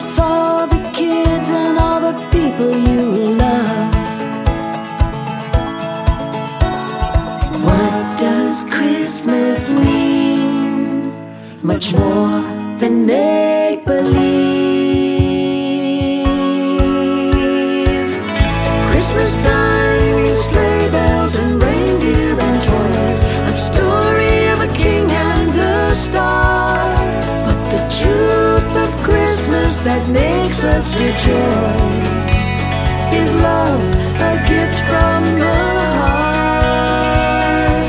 for the kids and all the people you love. What does Christmas mean? Much more than make-believe. Christmas time, sleigh bells and reindeer and toys, a story of a king and a star. But the truth of Christmas that makes us rejoice is love, a gift from the heart.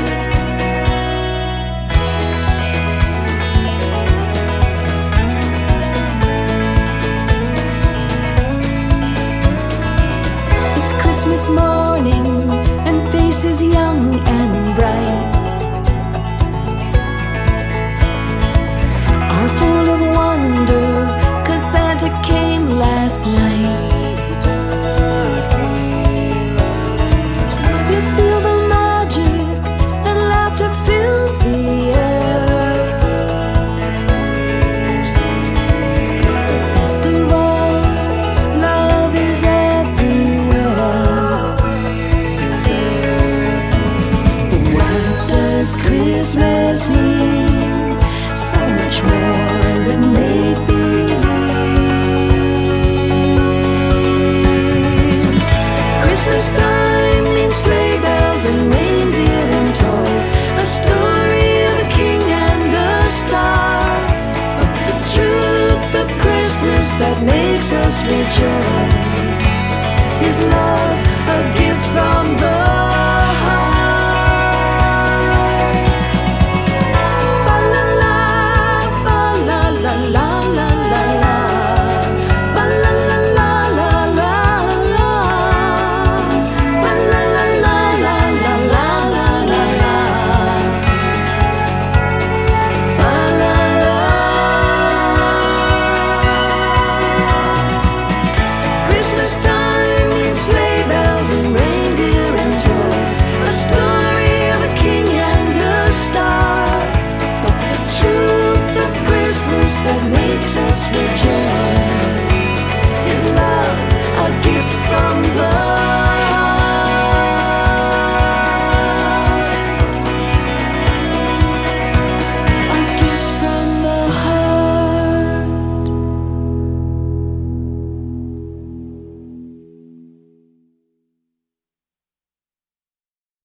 It's Christmas morning and faces young and bright are full of wonder, 'cause Santa came last night. You feel the magic and laughter fills the air. Best of all, love is everywhere. But what does Christmas mean? So much more than make-believe. Christmas time means sleigh bells and reindeer and toys, a story of a king and a star. But the truth of Christmas that makes us rejoice is love,